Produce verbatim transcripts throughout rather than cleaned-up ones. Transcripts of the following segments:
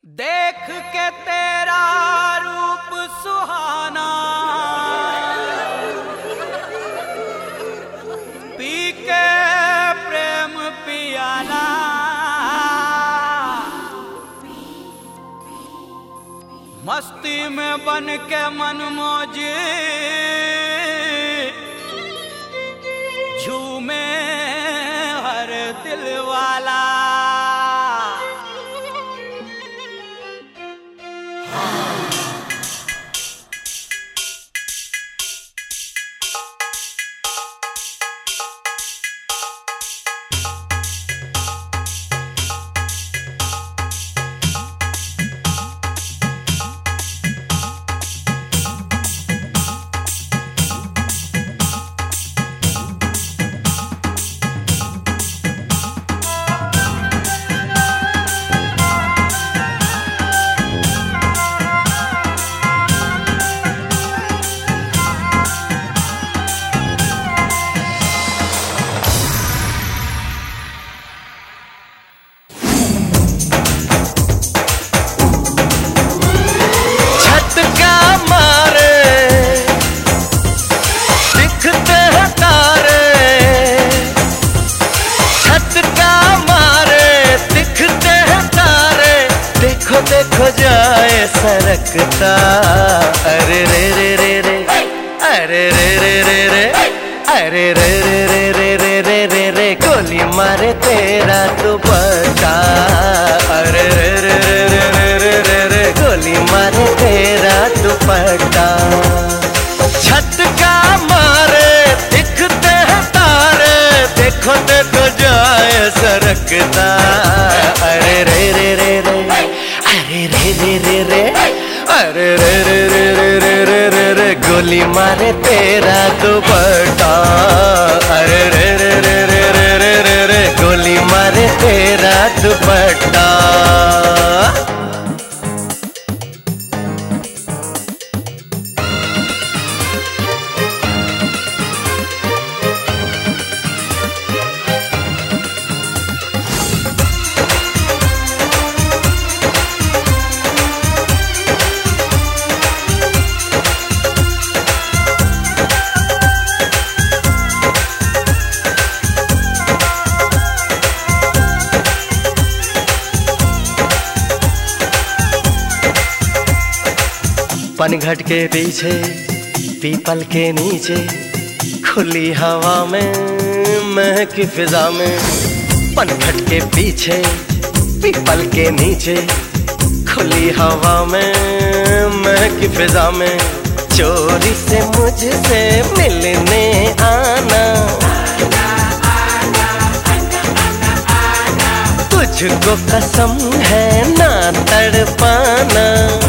देख के तेरा रूप सुहाना, पी के प्रेम पियाला, मस्ती में बन के मन मौजी झूमे हर दिल वाला। देखो जाए सरकता, अरे रे रे रे रे, अरे रे रे रे रे, अरे रे रे रे रे रे रे रे रे, गोली मारे तेरा दुपट्टा, अरे रे रे रे रे रे रे रे रे, गोली मारे तेरा दुपट्टा। छत का मारे दिखते हैं तारे, देखो देखो जाए सरकता, अरे रे रे रे रे, अरे रे रे रे रे, अरे रे रे रे रे रे रे रे रे, गोली मारे तेरा दुपट्टा, अरे रे रे रे रे रे रे रे रे, गोली मारे तेरा दुपट्टा। पनघट के पीछे पीपल के नीचे, खुली हवा में महकी फिजा में। पनघट के पीछे पीपल के नीचे, खुली हवा में महकी फिजा में, चोरी से मुझसे मिलने आना, तुझको कसम है ना तड़पाना,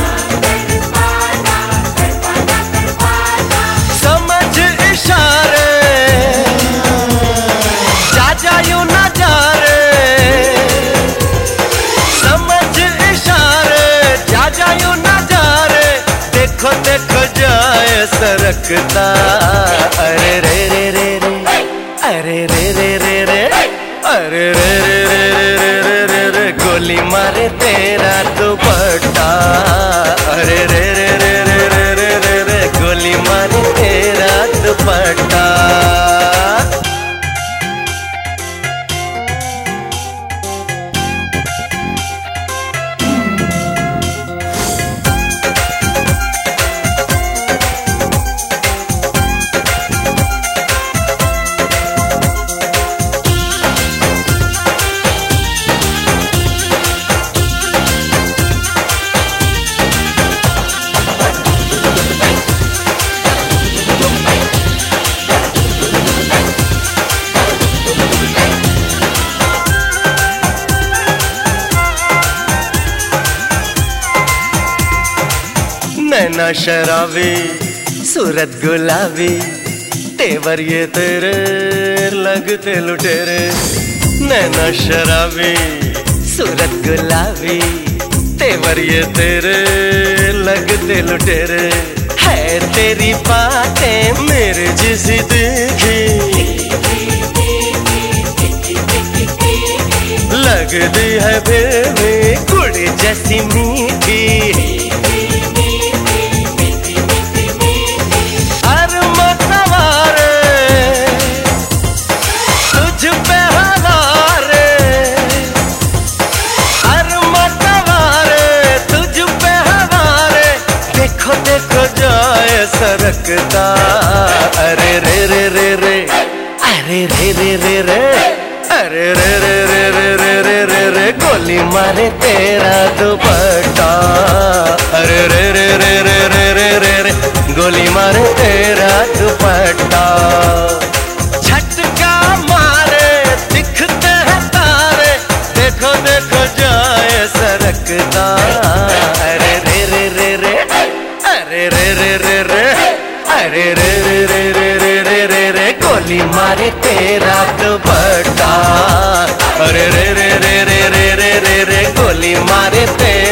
देखो देखो जाए सरकता, अरे रे रे रे रे, अरे रे रे रे रे, अरे रे रे रे रे रे रे रे, गोली मारे तेरा दुपट्टा, अरे रे रे रे रे रे रे रे रे, गोली मारे तेरा दुपट्टा। नैना शराबी सूरत गुलाबी, तेवर ये तेरे लगते लुटेरे। नैना शराबी सूरत गुलाबी, तेवर ये तेरे लगते लुटेरे। है तेरी बातें मेरे जैसी देखी, लगती है फिर भी गुड़ जैसी मीठी। अरमा सवारे तुझ पे हवारे, अरमा सवारे तुझ पे हवारे, देखो देखो जाए सरकता। अरे रे रे रे रे, अरे रे रे रे रे, अरे रे रे रे रे रे रे रे रे, गोली मारे तेरा दुपट्टा। अरे रे रे रे रे रे रे रे रे, गोली मारे तेरा दुपट्टा। झटका मारे दिखते हैं तारे, देखो देखो जाए सरकता। अरे रे रे रे रे, अरे रे रे रे रे, अरे रे रे रे रे रे रे रे रे, गोली मारे तेरा दुपट्टा। अरे रे रे रे रे रे रे रे रे, गोली मारे तेरा